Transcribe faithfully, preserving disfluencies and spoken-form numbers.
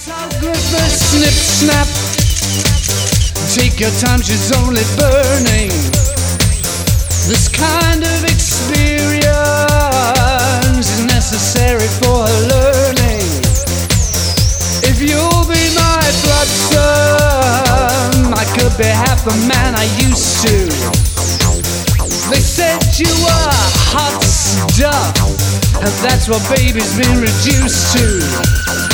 Photographer, snip, snap. Take your time, she's only burning. This kind of experience is necessary for her learning. If you'll be my bloodstone, I could be half the man I used to. They said you were hot stuff, and that's what baby's been reduced to.